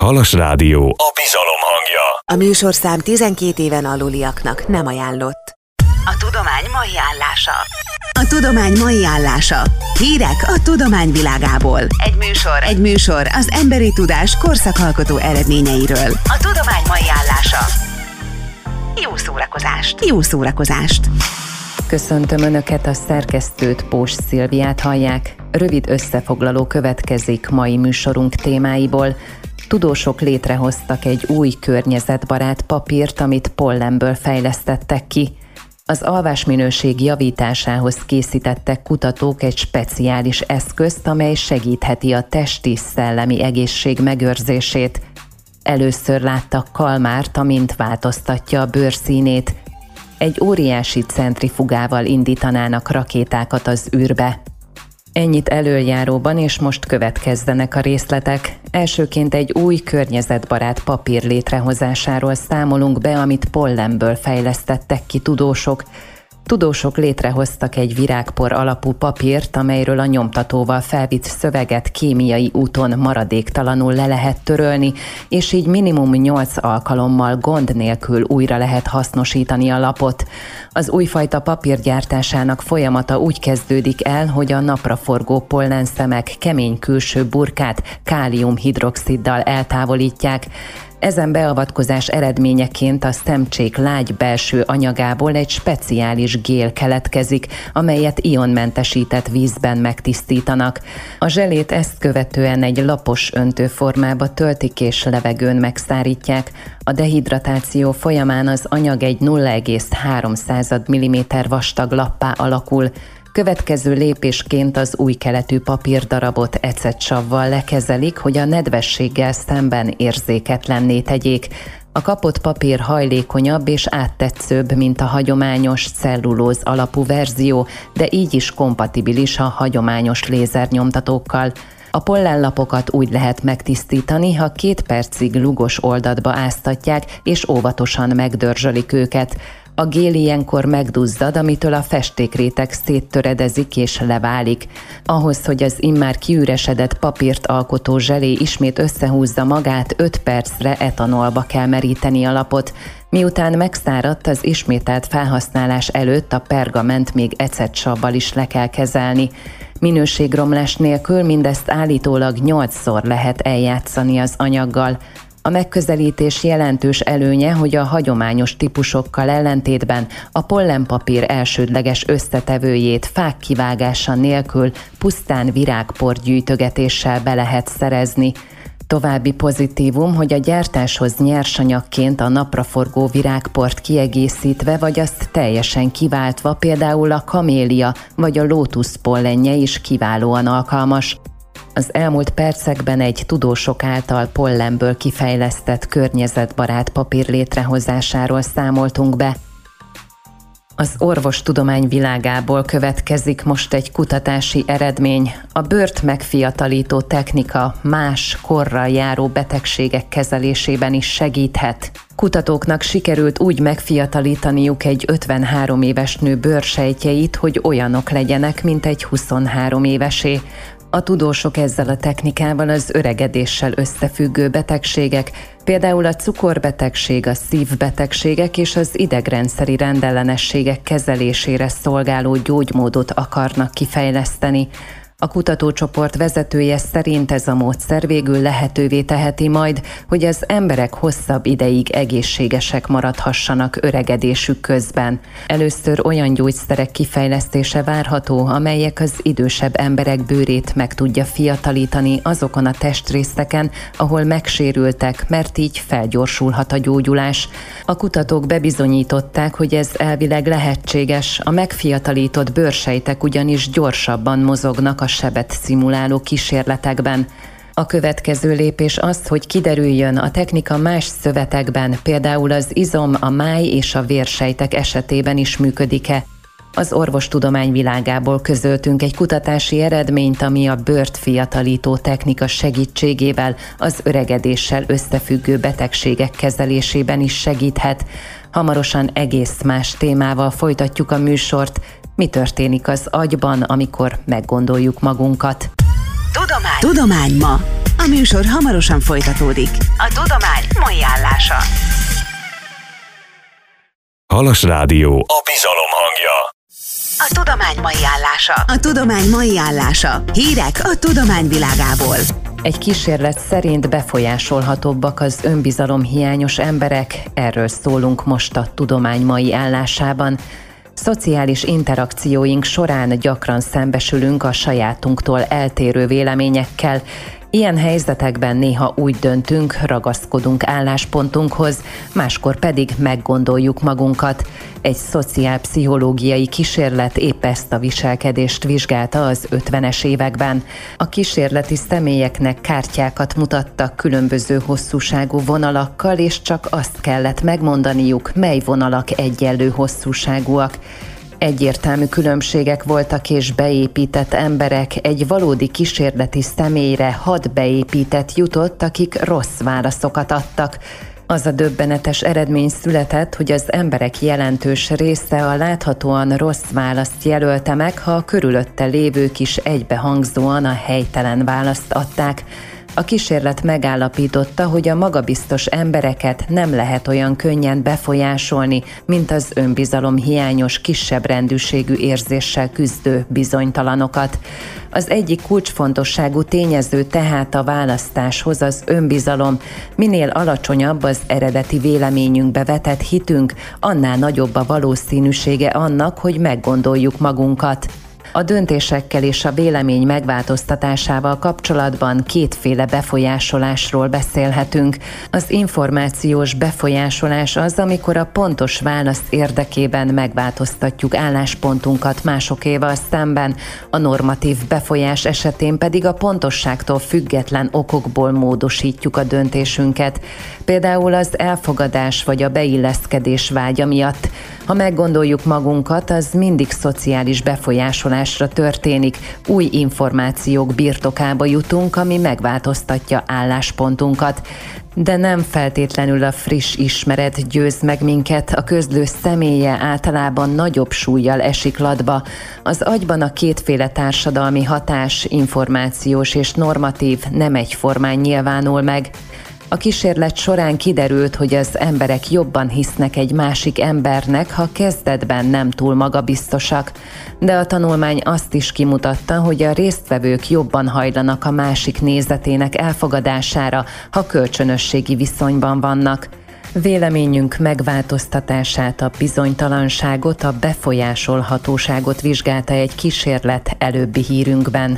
Halas Rádió, a bizalom hangja. A műsorszám 12 éven aluliaknak nem ajánlott. A tudomány mai állása. A tudomány mai állása. Hírek a tudomány világából. Egy műsor az emberi tudás korszakalkotó eredményeiről. A tudomány mai állása. Jó szórakozást! Köszöntöm Önöket, a szerkesztőt, Pós Szilviát hallják. Rövid összefoglaló következik mai műsorunk témáiból. Tudósok létrehoztak egy új környezetbarát papírt, amit pollenből fejlesztettek ki. Az alvásminőség javításához készítettek kutatók egy speciális eszközt, amely segítheti a testi-szellemi egészség megőrzését. Először láttak kalmárt, amint változtatja a bőrszínét. Egy óriási centrifugával indítanának rakétákat az űrbe. Ennyit elöljáróban, és most következzenek a részletek. Elsőként egy új környezetbarát papír létrehozásáról számolunk be, amit pollenből fejlesztettek ki tudósok. Tudósok létrehoztak egy virágpor alapú papírt, amelyről a nyomtatóval felvitt szöveget kémiai úton maradéktalanul le lehet törölni, és így minimum 8 alkalommal gond nélkül újra lehet hasznosítani a lapot. Az újfajta papír gyártásának folyamata úgy kezdődik el, hogy a napraforgó pollenszemek kemény külső burkát káliumhidroxiddal eltávolítják. Ezen beavatkozás eredményeként a szemcsék lágy belső anyagából egy speciális gél keletkezik, amelyet ionmentesített vízben megtisztítanak. A zselét ezt követően egy lapos öntőformába töltik és levegőn megszárítják. A dehidratáció folyamán az anyag egy 0,3 mm vastag lappá alakul. Következő lépésként az új keletű papírdarabot ecetsavval lekezelik, hogy a nedvességgel szemben érzéketlenné tegyék. A kapott papír hajlékonyabb és áttetszőbb, mint a hagyományos cellulóz alapú verzió, de így is kompatibilis a hagyományos lézernyomtatókkal. A pollenlapokat úgy lehet megtisztítani, ha 2 percig lugos oldatba áztatják és óvatosan megdörzsölik őket. A gél ilyenkor megduzzad, amitől a festékréteg széttöredezik és leválik. Ahhoz, hogy az immár kiüresedett papírt alkotó zselé ismét összehúzza magát, 5 percre etanolba kell meríteni a lapot. Miután megszáradt, az ismételt felhasználás előtt a pergament még ecetsavval is le kell kezelni. Minőségromlás nélkül mindezt állítólag 8-szor lehet eljátszani az anyaggal. A megközelítés jelentős előnye, hogy a hagyományos típusokkal ellentétben a pollenpapír elsődleges összetevőjét fák kivágása nélkül pusztán virágpor gyűjtögetéssel be lehet szerezni. További pozitívum, hogy a gyártáshoz nyersanyagként a napraforgó virágport kiegészítve vagy azt teljesen kiváltva például a kamélia vagy a lótusz pollenje is kiválóan alkalmas. Az elmúlt percekben egy tudósok által pollenből kifejlesztett környezetbarát papír létrehozásáról számoltunk be. Az orvostudomány világából következik most egy kutatási eredmény. A bőrt megfiatalító technika más korral járó betegségek kezelésében is segíthet. Kutatóknak sikerült úgy megfiatalítaniuk egy 53 éves nő bőrsejtjeit, hogy olyanok legyenek, mint egy 23 évesé. A tudósok ezzel a technikával az öregedéssel összefüggő betegségek, például a cukorbetegség, a szívbetegségek és az idegrendszeri rendellenességek kezelésére szolgáló gyógymódot akarnak kifejleszteni. A kutatócsoport vezetője szerint ez a módszer végül lehetővé teheti majd, hogy az emberek hosszabb ideig egészségesek maradhassanak öregedésük közben. Először olyan gyógyszerek kifejlesztése várható, amelyek az idősebb emberek bőrét meg tudja fiatalítani azokon a testrészeken, ahol megsérültek, mert így felgyorsulhat a gyógyulás. A kutatók bebizonyították, hogy ez elvileg lehetséges, a megfiatalított bőrsejtek ugyanis gyorsabban mozognak a sebet szimuláló kísérletekben. A következő lépés az, hogy kiderüljön, a technika más szövetekben, például az izom, a máj és a vérsejtek esetében is működik-e. Az orvostudomány világából közöltünk egy kutatási eredményt, ami a bőrt fiatalító technika segítségével az öregedéssel összefüggő betegségek kezelésében is segíthet. Hamarosan egész más témával folytatjuk a műsort. Mi történik az agyban, amikor meggondoljuk magunkat? Tudomány ma. A műsor hamarosan folytatódik. A tudomány mai állása. Halas Rádió, a bizalom hangja. A tudomány mai állása. A tudomány mai állása. Hírek a tudomány világából. Egy kísérlet szerint befolyásolhatóbbak az önbizalomhiányos emberek, erről szólunk most a tudomány mai állásában. Szociális interakcióink során gyakran szembesülünk a sajátunktól eltérő véleményekkel. Ilyen helyzetekben néha úgy döntünk, ragaszkodunk álláspontunkhoz, máskor pedig meggondoljuk magunkat. Egy szociálpszichológiai kísérlet épp ezt a viselkedést vizsgálta az 50-es években. A kísérleti személyeknek kártyákat mutattak különböző hosszúságú vonalakkal, és csak azt kellett megmondaniuk, mely vonalak egyenlő hosszúságúak. Egyértelmű különbségek voltak és beépített emberek, egy valódi kísérleti személyre 6 beépített jutott, akik rossz válaszokat adtak. Az a döbbenetes eredmény született, hogy az emberek jelentős része a láthatóan rossz választ jelölte meg, ha a körülötte lévők is egybehangzóan a helytelen választ adták. A kísérlet megállapította, hogy a magabiztos embereket nem lehet olyan könnyen befolyásolni, mint az önbizalomhiányos, kisebb rendűségű érzéssel küzdő bizonytalanokat. Az egyik kulcsfontosságú tényező tehát a választáshoz az önbizalom. Minél alacsonyabb az eredeti véleményünkbe vetett hitünk, annál nagyobb a valószínűsége annak, hogy meggondoljuk magunkat. A döntésekkel és a vélemény megváltoztatásával kapcsolatban kétféle befolyásolásról beszélhetünk. Az információs befolyásolás az, amikor a pontos válasz érdekében megváltoztatjuk álláspontunkat másokéval szemben, a normatív befolyás esetén pedig a pontosságtól független okokból módosítjuk a döntésünket, például az elfogadás vagy a beilleszkedés vágya miatt. Ha meggondoljuk magunkat, az mindig szociális befolyásolásra történik, új információk birtokába jutunk, ami megváltoztatja álláspontunkat. De nem feltétlenül a friss ismeret győz meg minket, a közlő személye általában nagyobb súllyal esik latba. Az agyban a kétféle társadalmi hatás, információs és normatív, nem egyformán nyilvánul meg. A kísérlet során kiderült, hogy az emberek jobban hisznek egy másik embernek, ha kezdetben nem túl magabiztosak. De a tanulmány azt is kimutatta, hogy a résztvevők jobban hajlanak a másik nézetének elfogadására, ha kölcsönösségi viszonyban vannak. Véleményünk megváltoztatását, a bizonytalanságot, a befolyásolhatóságot vizsgálta egy kísérlet előbbi hírünkben.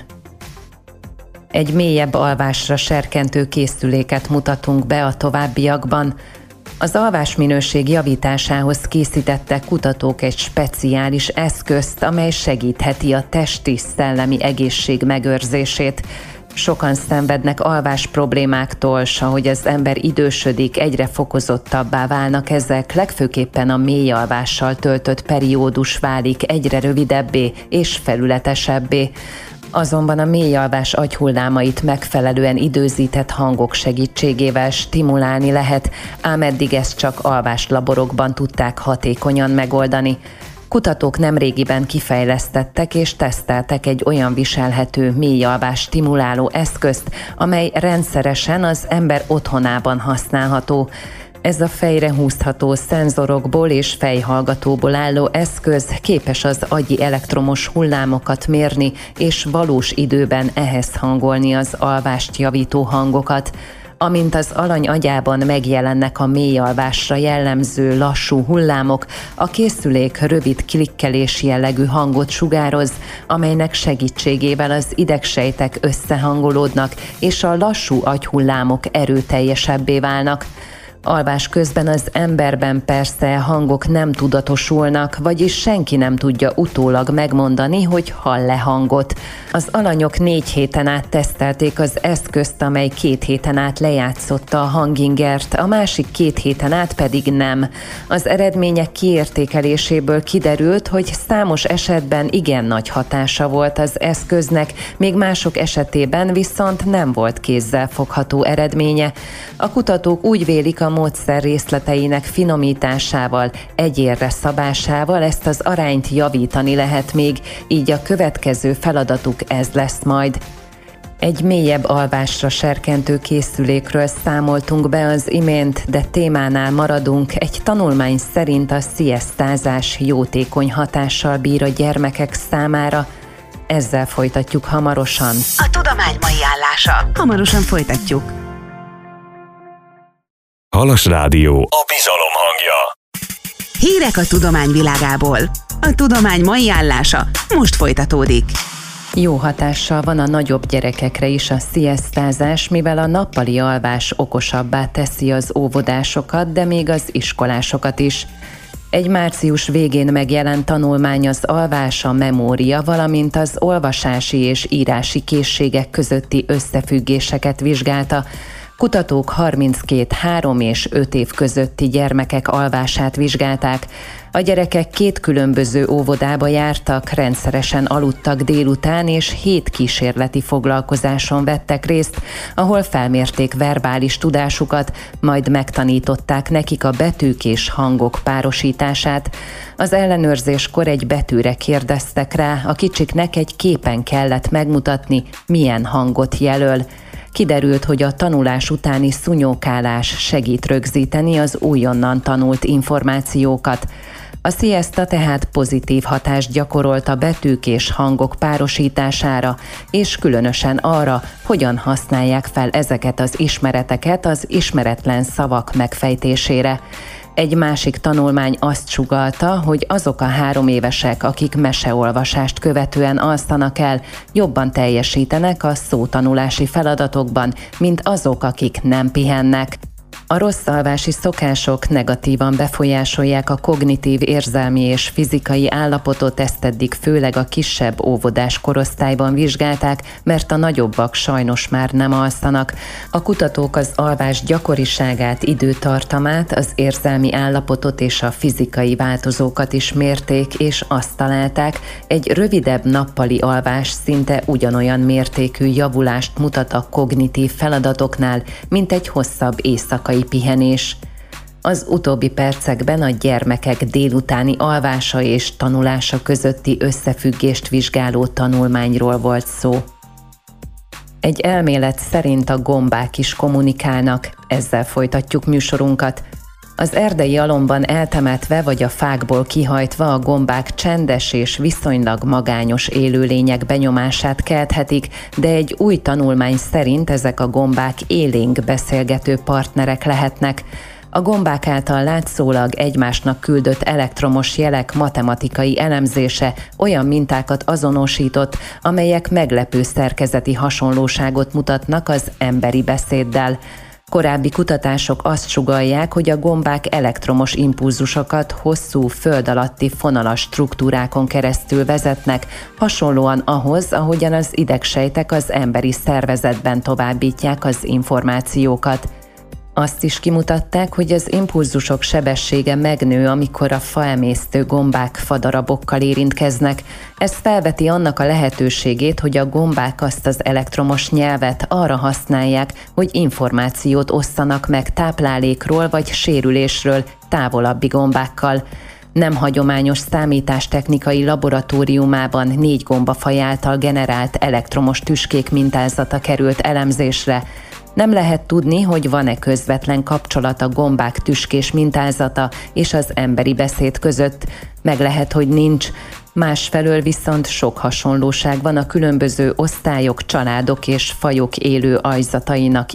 Egy mélyebb alvásra serkentő készüléket mutatunk be a továbbiakban. Az alvásminőség javításához készítettek kutatók egy speciális eszközt, amely segítheti a testi-szellemi egészség megőrzését. Sokan szenvednek alvás problémáktól, s ahogy az ember idősödik, egyre fokozottabbá válnak ezek, legfőképpen a mély alvással töltött periódus válik egyre rövidebbé és felületesebbé. Azonban a mély alvás agyhullámait megfelelően időzített hangok segítségével stimulálni lehet, ám eddig ezt csak alváslaborokban tudták hatékonyan megoldani. Kutatók nemrégiben kifejlesztettek és teszteltek egy olyan viselhető mély alvás stimuláló eszközt, amely rendszeresen az ember otthonában használható. Ez a fejre húzható szenzorokból és fejhallgatóból álló eszköz képes az agyi elektromos hullámokat mérni és valós időben ehhez hangolni az alvást javító hangokat. Amint az alany agyában megjelennek a mély alvásra jellemző lassú hullámok, a készülék rövid klikkelés jellegű hangot sugároz, amelynek segítségével az idegsejtek összehangolódnak és a lassú agyhullámok erőteljesebbé válnak. Alvás közben az emberben persze hangok nem tudatosulnak, vagyis senki nem tudja utólag megmondani, hogy hall-e hangot. Az alanyok 4 héten át tesztelték az eszközt, amely 2 héten át lejátszotta a hangingert, a másik 2 héten át pedig nem. Az eredmények kiértékeléséből kiderült, hogy számos esetben igen nagy hatása volt az eszköznek, még mások esetében viszont nem volt kézzelfogható eredménye. A kutatók úgy vélik, a módszer részleteinek finomításával, egyénre szabásával ezt az arányt javítani lehet még, így a következő feladatuk ez lesz majd. Egy mélyebb alvásra serkentő készülékről számoltunk be az imént, de témánál maradunk. Egy tanulmány szerint a sziasztázás jótékony hatással bír a gyermekek számára. Ezzel folytatjuk hamarosan. A tudomány mai állása. Hamarosan folytatjuk. Halas Rádió, a bizalom hangja. Hírek a tudomány világából. A tudomány mai állása most folytatódik. Jó hatással van a nagyobb gyerekekre is a sziasztázás, mivel a nappali alvás okosabbá teszi az óvodásokat, de még az iskolásokat is. Egy március végén megjelent tanulmány az alvás, a memória, valamint az olvasási és írási készségek közötti összefüggéseket vizsgálta. Kutatók 32 3 és 5 év közötti gyermekek alvását vizsgálták. A gyerekek 2 különböző óvodába jártak, rendszeresen aludtak délután, és 7 kísérleti foglalkozáson vettek részt, ahol felmérték verbális tudásukat, majd megtanították nekik a betűk és hangok párosítását. Az ellenőrzéskor egy betűre kérdeztek rá, a kicsiknek egy képen kellett megmutatni, milyen hangot jelöl. Kiderült, hogy a tanulás utáni szunyókálás segít rögzíteni az újonnan tanult információkat. A sziaszta tehát pozitív hatást gyakorolt a betűk és hangok párosítására, és különösen arra, hogyan használják fel ezeket az ismereteket az ismeretlen szavak megfejtésére. Egy másik tanulmány azt sugallta, hogy azok a 3 évesek, akik meseolvasást követően alszanak el, jobban teljesítenek a szótanulási feladatokban, mint azok, akik nem pihennek. A rossz alvási szokások negatívan befolyásolják a kognitív, érzelmi és fizikai állapotot, ezt eddig főleg a kisebb óvodás korosztályban vizsgálták, mert a nagyobbak sajnos már nem alszanak. A kutatók az alvás gyakoriságát, időtartamát, az érzelmi állapotot és a fizikai változókat is mérték, és azt találták, egy rövidebb nappali alvás szinte ugyanolyan mértékű javulást mutat a kognitív feladatoknál, mint egy hosszabb éjszakai pihenés. Az utóbbi percekben a gyermekek délutáni alvása és tanulása közötti összefüggést vizsgáló tanulmányról volt szó. Egy elmélet szerint a gombák is kommunikálnak, ezzel folytatjuk műsorunkat. Az erdei alomban eltemetve vagy a fákból kihajtva a gombák csendes és viszonylag magányos élőlények benyomását kelthetik, de egy új tanulmány szerint ezek a gombák élénk beszélgető partnerek lehetnek. A gombák által látszólag egymásnak küldött elektromos jelek matematikai elemzése olyan mintákat azonosított, amelyek meglepő szerkezeti hasonlóságot mutatnak az emberi beszéddel. Korábbi kutatások azt sugallják, hogy a gombák elektromos impulzusokat hosszú föld alatti fonalas struktúrákon keresztül vezetnek, hasonlóan ahhoz, ahogyan az idegsejtek az emberi szervezetben továbbítják az információkat. Azt is kimutatták, hogy az impulzusok sebessége megnő, amikor a faemésztő gombák fadarabokkal érintkeznek. Ez felveti annak a lehetőségét, hogy a gombák azt az elektromos nyelvet arra használják, hogy információt osszanak meg táplálékról vagy sérülésről távolabbi gombákkal. Nem hagyományos számítástechnikai laboratóriumában 4 gombafaj által generált elektromos tüskék mintázata került elemzésre. Nem lehet tudni, hogy van-e közvetlen kapcsolat a gombák tüskés mintázata és az emberi beszéd között. Meg lehet, hogy nincs. Másfelől viszont sok hasonlóság van a különböző osztályok, családok és fajok élő aljzatainak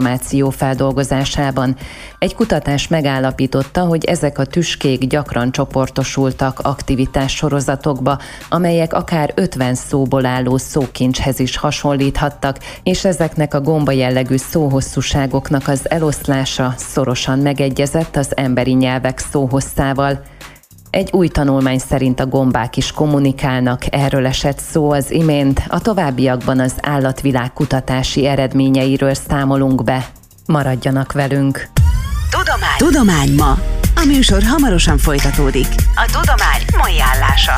információfeldolgozásában. Egy kutatás megállapította, hogy ezek a tüskék gyakran csoportosultak aktivitássorozatokba, amelyek akár 50 szóból álló szókincshez is hasonlíthattak, és ezeknek a gomba jellegű szóhosszúságoknak az eloszlása szorosan megegyezett az emberi nyelvek szóhosszával. Egy új tanulmány szerint a gombák is kommunikálnak, erről esett szó az imént, a továbbiakban az állatvilág kutatási eredményeiről számolunk be. Maradjanak velünk! Tudomány ma! A műsor hamarosan folytatódik. A tudomány mai állása.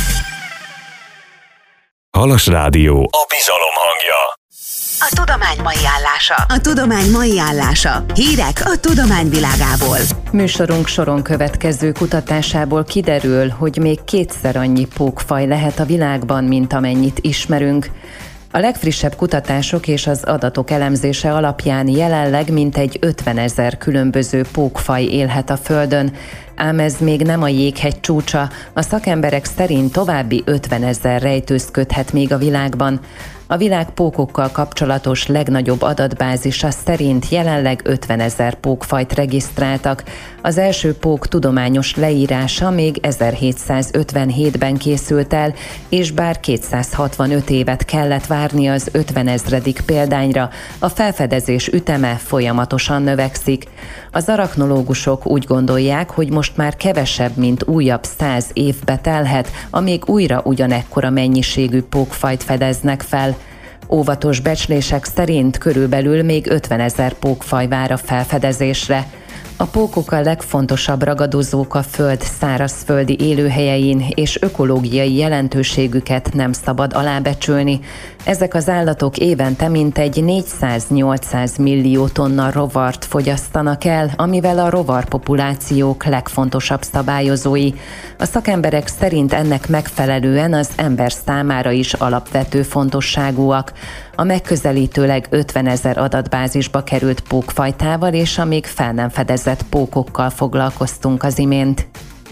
Halas Rádió, a bizalom hangja. A tudomány mai állása. A tudomány mai állása. Hírek a tudomány világából. Műsorunk soron következő kutatásából kiderül, hogy még 2-szer annyi pókfaj lehet a világban, mint amennyit ismerünk. A legfrissebb kutatások és az adatok elemzése alapján jelenleg mintegy 50 000 különböző pókfaj élhet a Földön, ám ez még nem a jéghegy csúcsa, a szakemberek szerint további 50 000 rejtőzködhet még a világban. A világ pókokkal kapcsolatos legnagyobb adatbázisa szerint jelenleg 50 000 pókfajt regisztráltak. Az első pók tudományos leírása még 1757-ben készült el, és bár 265 évet kellett várni az 50 000. példányra, a felfedezés üteme folyamatosan növekszik. Az arachnológusok úgy gondolják, hogy most már kevesebb, mint újabb 100 évbe telhet, amíg újra ugyanekkora mennyiségű pókfajt fedeznek fel. Óvatos becslések szerint körülbelül még 50 000 pókfaj vár a felfedezésre. A pókok a legfontosabb ragadozók a Föld szárazföldi élőhelyein, és ökológiai jelentőségüket nem szabad alábecsülni. Ezek az állatok évente mintegy 400-800 millió tonna rovart fogyasztanak el, amivel a rovarpopulációk legfontosabb szabályozói. A szakemberek szerint ennek megfelelően az ember számára is alapvető fontosságúak. A megközelítőleg 50 000 adatbázisba került pókfajtával és a még fel nem fedezett pókokkal foglalkoztunk az imént.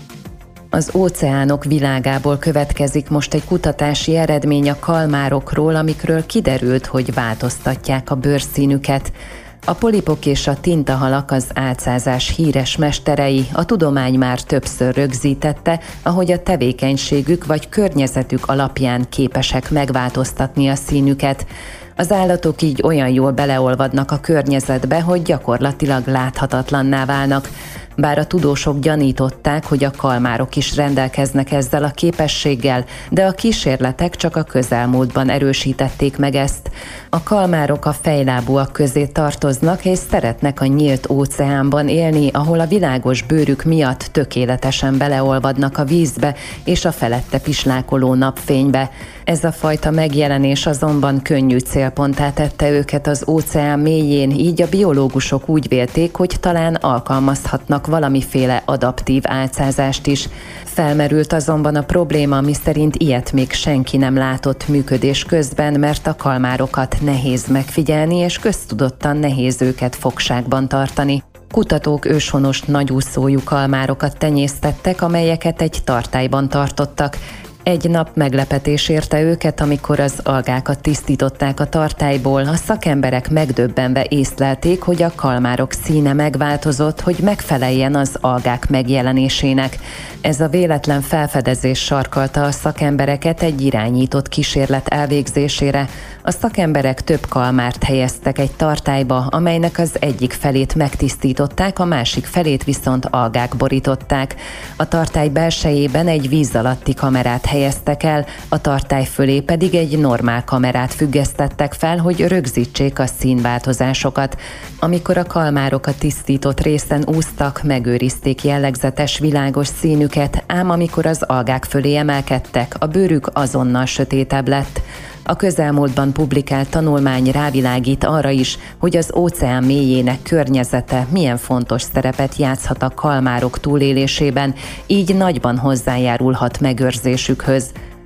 Az óceánok világából következik most egy kutatási eredmény a kalmárokról, amikről kiderült, hogy változtatják a bőrszínüket. A polipok és a tintahalak az álcázás híres mesterei, a tudomány már többször rögzítette, ahogy a tevékenységük vagy környezetük alapján képesek megváltoztatni a színüket. Az állatok így olyan jól beleolvadnak a környezetbe, hogy gyakorlatilag láthatatlanná válnak. Bár a tudósok gyanították, hogy a kalmárok is rendelkeznek ezzel a képességgel, de a kísérletek csak a közelmúltban erősítették meg ezt. A kalmárok a fejlábúak közé tartoznak, és szeretnek a nyílt óceánban élni, ahol a világos bőrük miatt tökéletesen beleolvadnak a vízbe és a felette pislákoló napfénybe. Ez a fajta megjelenés azonban könnyű célponttá tette őket az óceán mélyén, így a biológusok úgy vélték, hogy talán alkalmazhatnak valamiféle adaptív álcázást is. Felmerült azonban a probléma, miszerint ilyet még senki nem látott működés közben, mert a kalmárokat nehéz megfigyelni, és köztudottan nehéz őket fogságban tartani. Kutatók őshonos nagyúszójú kalmárokat tenyésztettek, amelyeket egy tartályban tartottak. Egy nap meglepetés érte őket, amikor az algákat tisztították a tartályból. A szakemberek megdöbbenve észlelték, hogy a kalmárok színe megváltozott, hogy megfeleljen az algák megjelenésének. Ez a véletlen felfedezés sarkalta a szakembereket egy irányított kísérlet elvégzésére. A szakemberek több kalmárt helyeztek egy tartályba, amelynek az egyik felét megtisztították, a másik felét viszont algák borították. A tartály belsejében egy víz alatti kamerát helyeztek el, a tartály fölé pedig egy normál kamerát függesztettek fel, hogy rögzítsék a színváltozásokat. Amikor a kalmárok a tisztított részen úsztak, megőrizték jellegzetes világos színüket, ám amikor az algák fölé emelkedtek, a bőrük azonnal sötétebb lett. A közelmúltban publikált tanulmány rávilágít arra is, hogy az óceán mélyének környezete milyen fontos szerepet játszhat a kalmárok túlélésében, így nagyban hozzájárulhat megőrzésükhöz.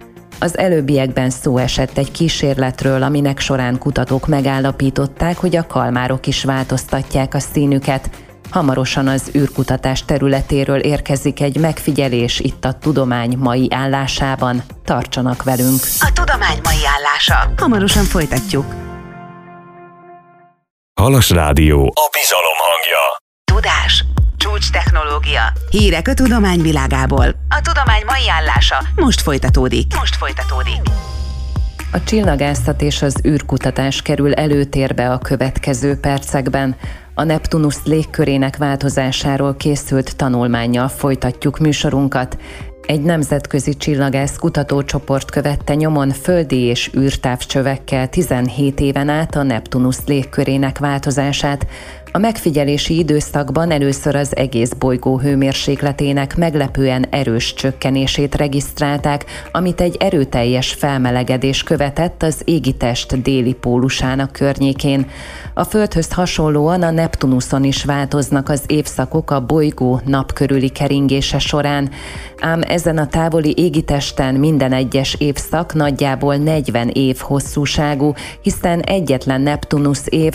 Az előbbiekben szó esett egy kísérletről, aminek során kutatók megállapították, hogy a kalmárok is változtatják a színüket. Hamarosan az űrkutatás területéről érkezik egy megfigyelés itt a tudomány mai állásában. Tartsanak velünk! A tudomány mai állása. Hamarosan folytatjuk. Halas Rádió, a bizalom hangja. Tudás, csúcs technológia, hírek a tudomány világából. A tudomány mai állása most folytatódik. A csillagászat és az űrkutatás kerül előtérbe a következő percekben. A Neptunusz légkörének változásáról készült tanulmánnyal folytatjuk műsorunkat. Egy nemzetközi csillagász kutatócsoport követte nyomon földi és űrtávcsövekkel 17 éven át a Neptunusz légkörének változását. A megfigyelési időszakban először az egész bolygó hőmérsékletének meglepően erős csökkenését regisztrálták, amit egy erőteljes felmelegedés követett az égitest déli pólusának környékén. A Földhöz hasonlóan a Neptunuszon is változnak az évszakok a bolygó nap körüli keringése során, ám ezen a távoli égitesten minden egyes évszak nagyjából 40 év hosszúságú, hiszen egyetlen Neptunusz év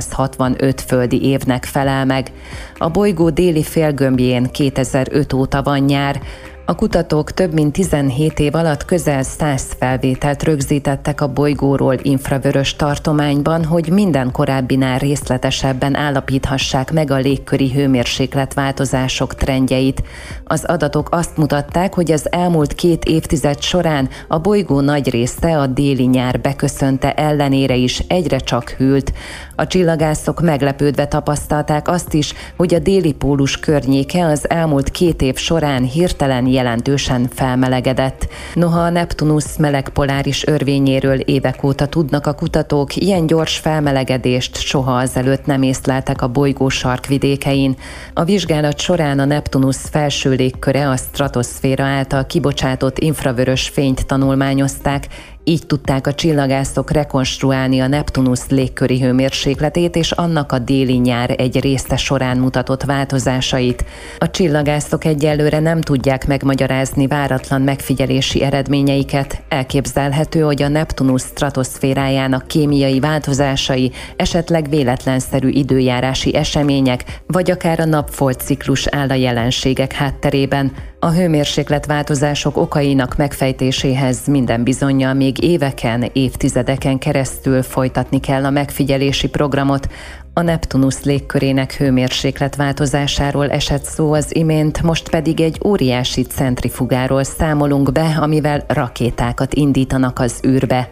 165 földi évnek felel meg. A bolygó déli félgömbjén 2005 óta van nyár. A kutatók több mint 17 év alatt közel 100 felvételt rögzítettek a bolygóról infravörös tartományban, hogy minden korábbinál részletesebben állapíthassák meg a légköri hőmérsékletváltozások trendjeit. Az adatok azt mutatták, hogy az elmúlt 2 évtized során a bolygó nagy része a déli nyár beköszönte ellenére is egyre csak hűlt. A csillagászok meglepődve tapasztalták azt is, hogy a déli pólus környéke az elmúlt 2 év során hirtelen jelentősen felmelegedett. Noha a Neptunusz meleg poláris örvényéről évek óta tudnak a kutatók, ilyen gyors felmelegedést soha azelőtt nem észleltek a bolygó sarkvidékein. A vizsgálat során a Neptunusz felső légköre a stratoszféra által kibocsátott infravörös fényt tanulmányozták, így tudták a csillagászok rekonstruálni a Neptunusz légköri hőmérsékletét és annak a déli nyár egy része során mutatott változásait. A csillagászok egyelőre nem tudják megmagyarázni váratlan megfigyelési eredményeiket. Elképzelhető, hogy a Neptunusz stratoszférájának kémiai változásai, esetleg véletlenszerű időjárási események, vagy akár a napfolt-ciklus áll a jelenségek hátterében. A hőmérsékletváltozások okainak megfejtéséhez minden bizonnyal még éveken, évtizedeken keresztül folytatni kell a megfigyelési programot. A Neptunusz légkörének hőmérsékletváltozásáról esett szó az imént, most pedig egy óriási centrifugáról számolunk be, amivel rakétákat indítanak az űrbe.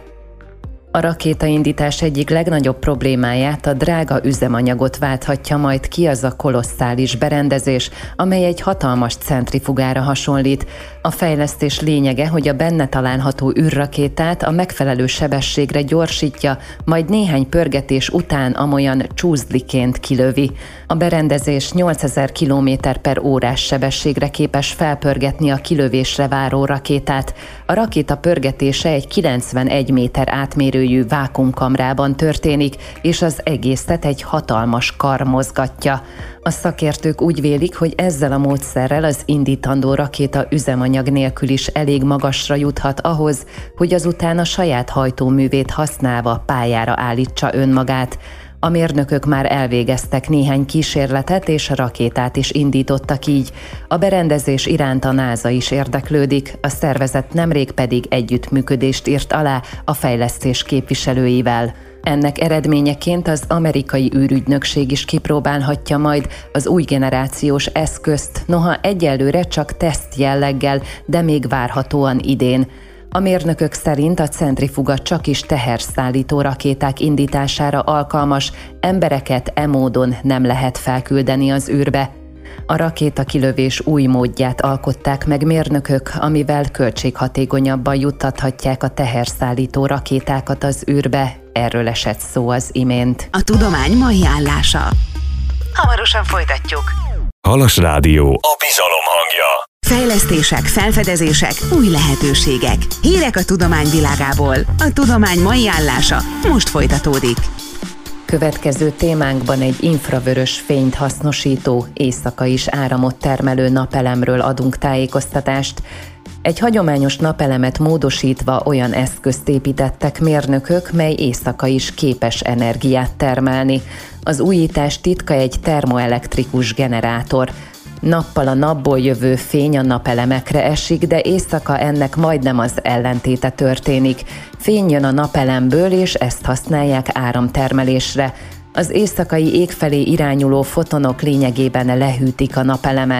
A rakétaindítás egyik legnagyobb problémáját, a drága üzemanyagot válthatja majd ki az a kolosszális berendezés, amely egy hatalmas centrifugára hasonlít. A fejlesztés lényege, hogy a benne található űrrakétát a megfelelő sebességre gyorsítja, majd néhány pörgetés után amolyan csúzdliként kilövi. A berendezés 8000 km/órás sebességre képes felpörgetni a kilövésre váró rakétát. A rakéta pörgetése egy 91 méter átmérőjű vákuumkamrában történik, és az egészet egy hatalmas kar mozgatja. A szakértők úgy vélik, hogy ezzel a módszerrel az indítandó rakéta üzemanyag nélkül is elég magasra juthat ahhoz, hogy azután a saját hajtóművét használva pályára állítsa önmagát. A mérnökök már elvégeztek néhány kísérletet, és a rakétát is indítottak így. A berendezés iránt a NASA is érdeklődik, a szervezet nemrég pedig együttműködést írt alá a fejlesztés képviselőivel. Ennek eredményeként az amerikai űrügynökség is kipróbálhatja majd az új generációs eszközt, noha egyelőre csak teszt jelleggel, de még várhatóan idén. A mérnökök szerint a centrifuga csakis teherszállító rakéták indítására alkalmas, embereket e módon nem lehet felküldeni az űrbe. A rakétakilövés új módját alkották meg mérnökök, amivel költséghatékonyabban juttathatják a teherszállító rakétákat az űrbe. Erről esett szó az imént. A tudomány mai állása. Hamarosan folytatjuk. Halas Rádió, a bizalom hangja. Fejlesztések, felfedezések, új lehetőségek. Hírek a tudomány világából. A tudomány mai állása most folytatódik. Következő témánkban egy infravörös fényt hasznosító, éjszaka is áramot termelő napelemről adunk tájékoztatást. Egy hagyományos napelemet módosítva olyan eszközt építettek mérnökök, mely éjszaka is képes energiát termelni. Az újítás titka egy termoelektrikus generátor. Nappal a napból jövő fény a napelemekre esik, de éjszaka ennek majdnem az ellentéte történik. Fény jön a napelemből, és ezt használják áramtermelésre. Az éjszakai ég felé irányuló fotonok lényegében lehűtik a napelemet.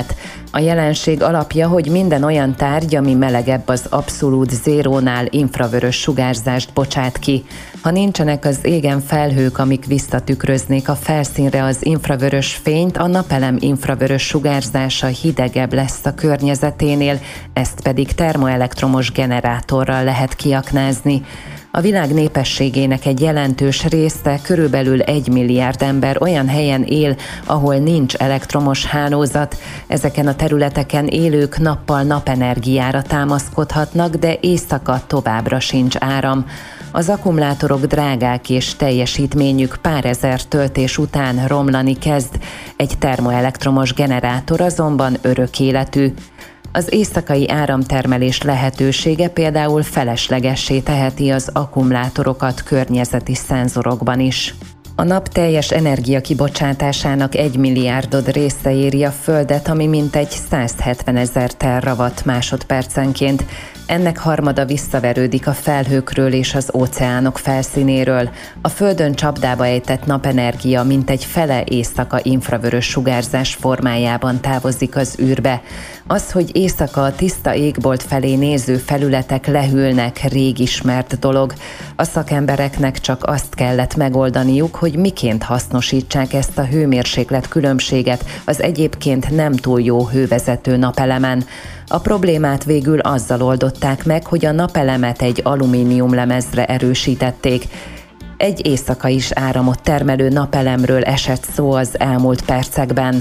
A jelenség alapja, hogy minden olyan tárgy, ami melegebb az abszolút zérónál, infravörös sugárzást bocsát ki. Ha nincsenek az égen felhők, amik visszatükröznék a felszínre az infravörös fényt, a napelem infravörös sugárzása hidegebb lesz a környezeténél, ezt pedig termoelektromos generátorral lehet kiaknázni. A világ népességének egy jelentős része, körülbelül 1 milliárd ember olyan helyen él, ahol nincs elektromos hálózat. Ezeken a területeken élők nappal napenergiára támaszkodhatnak, de éjszaka továbbra sincs áram. Az akkumulátorok drágák és teljesítményük pár ezer töltés után romlani kezd, egy termoelektromos generátor azonban örök életű. Az éjszakai áramtermelés lehetősége például feleslegessé teheti az akkumulátorokat környezeti szenzorokban is. A nap teljes energiakibocsátásának 1 milliárdod része éri a Földet, ami mintegy 170 000 terawatt másodpercenként. Ennek harmada visszaverődik a felhőkről és az óceánok felszínéről. A Földön csapdába ejtett napenergia mintegy fele éjszaka infravörös sugárzás formájában távozik az űrbe. Az, hogy éjszaka a tiszta égbolt felé néző felületek lehűlnek, rég ismert dolog. A szakembereknek csak azt kellett megoldaniuk, hogy miként hasznosítsák ezt a hőmérséklet különbséget az egyébként nem túl jó hővezető napelemen. A problémát végül azzal oldották meg, hogy a napelemet egy alumíniumlemezre erősítették. Egy éjszaka is áramot termelő napelemről esett szó az elmúlt percekben.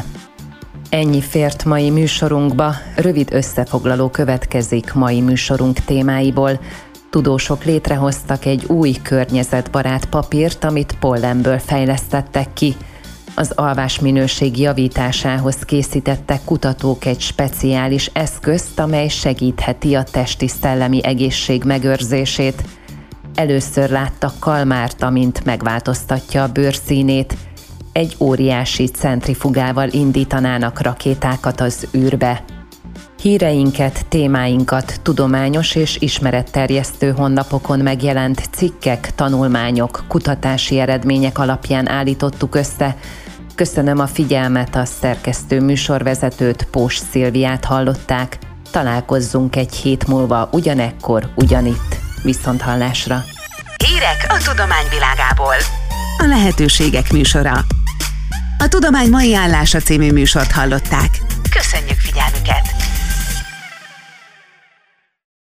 Ennyi fért mai műsorunkba, rövid összefoglaló következik mai műsorunk témáiból. Tudósok létrehoztak egy új környezetbarát papírt, amit pollenből fejlesztettek ki. Az alvásminőség javításához készítettek kutatók egy speciális eszközt, amely segítheti a testi-szellemi egészség megőrzését. Először láttak kalmárt, amint megváltoztatja a bőrszínét. Egy óriási centrifugával indítanának rakétákat az űrbe. Híreinket, témáinkat tudományos és ismeretterjesztő honlapokon megjelent cikkek, tanulmányok, kutatási eredmények alapján állítottuk össze. Köszönöm a figyelmet, a szerkesztő műsorvezetőt, Pós Szilviát hallották. Találkozzunk egy hét múlva ugyanekkor, ugyanitt. Viszonthallásra! Hírek a tudomány világából. A lehetőségek műsora. A Tudomány mai állása című műsort hallották.